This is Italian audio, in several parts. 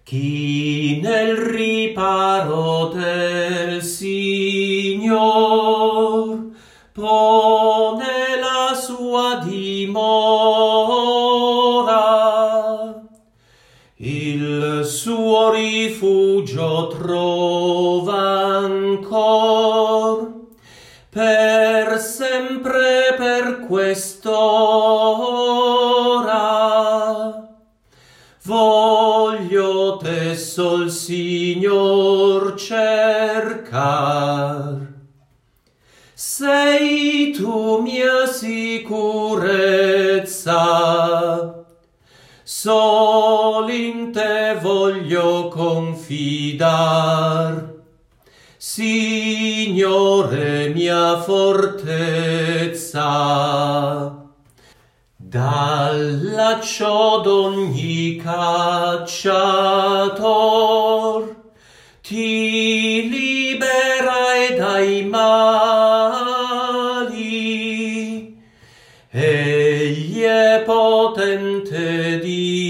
Chi nel riparo del Signor pone la sua dimora, il suo rifugio trova ancor, per sempre per quest'ora. Voglio te sol, Signor, cercar. Sei tu mia sicurezza, sol in te voglio confidar. Signore mia fortezza, dal laccio d'ogni cacciator ti liberai dai mali. Egli è potente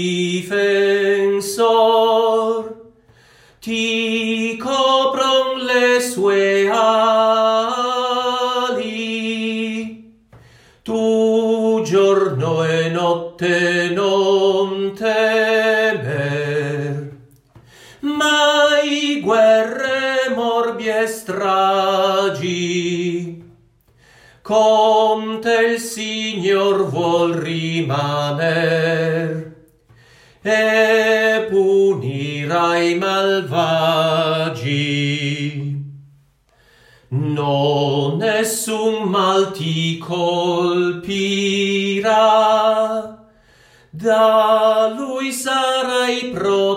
difensor, ti copron le sue ali. Tu giorno e notte non temer, mai guerre, morbi e stragi. Con te il Signor vuol rimaner e punirà i malvagi. No, nessun mal ti colpirà, da lui sarai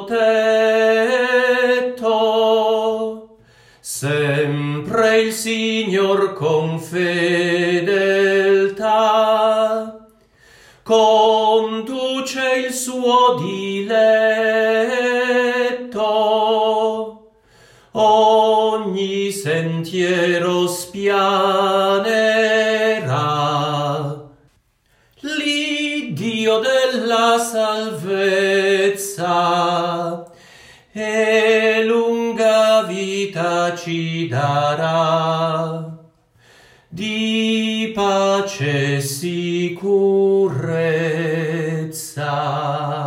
protetto. Sempre il Signor con fedeltà conduce il suo diletto. Ogni sentiero spianerà. L'Iddio della salvezza e lunga vita ci darà, di pace e sicurezza.